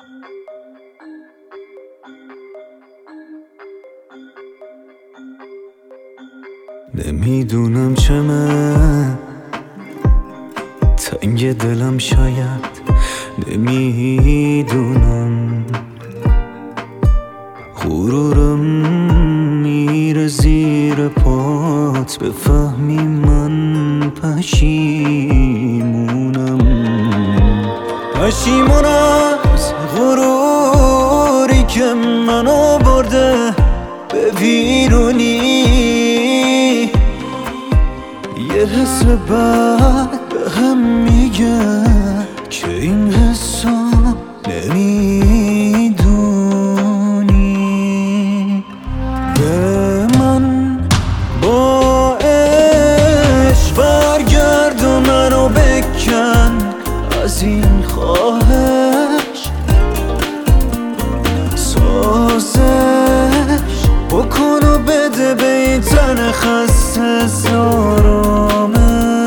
نمیدونم چمه تنگ دلم، شاید نمیدونم غرورم میره زیر پات، بفهمی من پشیمونم از غروری که منو برده به ویرونی. یه حس بد به هم میگه که این حسا نمیدونی. به من با عشق برگرد و منو بکن از این خواهش، سازش بکن و بده به این تن خسته زارامش.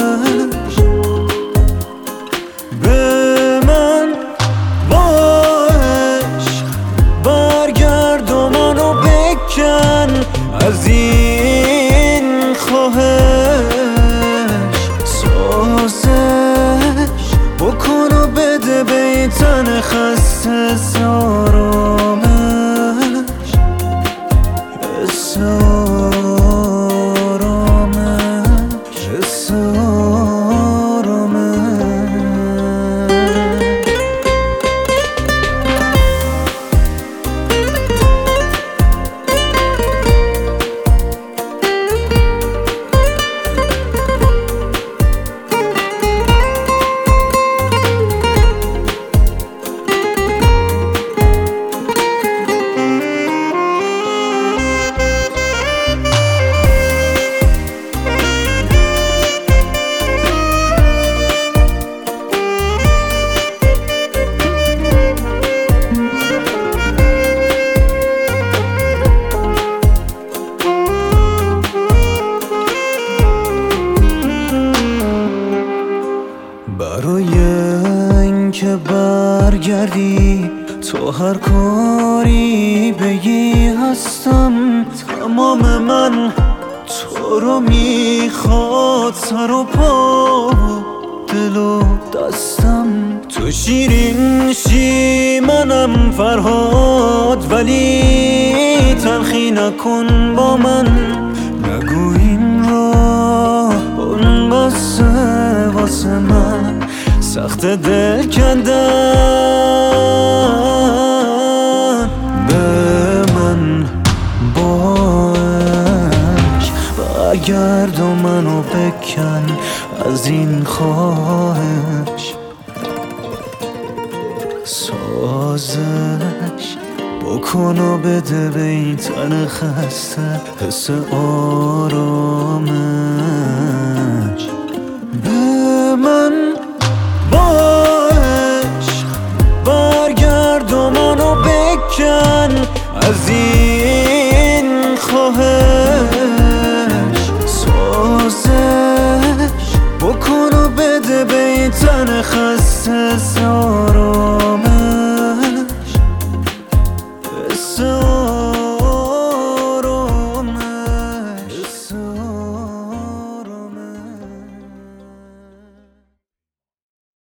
به من با عشق برگرد و منو بکن از این خواهش، سازش بکن و بده به این تن خسته زارامش. برای اینکه برگردی تو هر کاری بگی هستم. تمام من تو رو میخواد، سر و پا دل و دستم. تو شیرین شی منم فرهاد، ولی تلخی نکن با من. نگو این راه اون بسه واسه من، سخت دل کندن. به من باش برگرد و منو بکن از این خواهش، سازش بکن و بده به این تن خسته حس آرامش. به من با عشق برگرد و منو بکن از این خواهش، سازش بکن و بده به این تن خسته زارامش.